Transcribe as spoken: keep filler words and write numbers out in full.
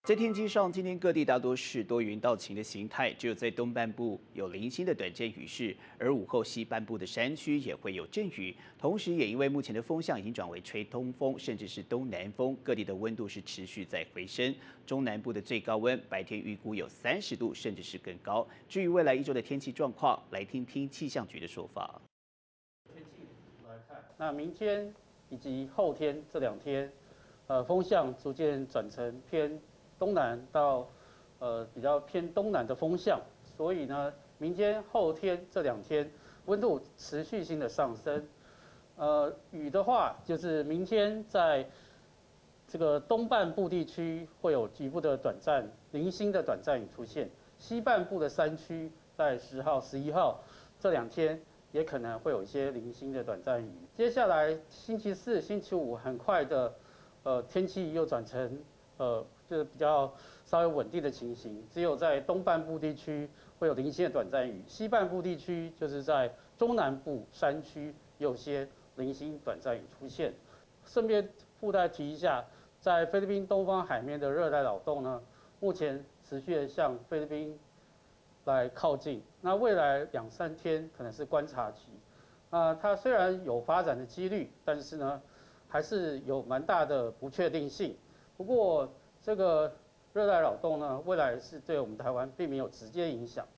在天气上，今天各地大多是多云到晴的形态，只有在东半部有零星的短暂雨势，而午后西半部的山区也会有阵雨。同时，也因为目前的风向已经转为吹东风，甚至是东南风，各地的温度是持续在回升。中南部的最高温白天预估有三十度，甚至是更高。至于未来一周的天气状况，来听听气象局的说法。 天气来看，那明天以及后天这两天，呃，风向逐渐转成偏东南到呃比较偏东南的风向，所以呢，明天、后天这两天温度持续性的上升。呃，雨的话，就是明天在这个东半部地区会有局部的短暂零星的短暂雨出现，西半部的山区在十号、十一号这两天也可能会有一些零星的短暂雨。接下来星期四、星期五很快的，呃，天气又转成呃，就是比较稍微稳定的情形。只有在东半部地区会有零星的短暂雨，西半部地区就是在中南部山区有些零星短暂雨出现。顺便附带提一下，在菲律宾东方海面的热带扰动呢，目前持续的向菲律宾来靠近。那未来两三天可能是观察期。啊，它虽然有发展的几率，但是呢，还是有蛮大的不确定性。不过，这个热带扰动呢，未来是对我们台湾并没有直接影响。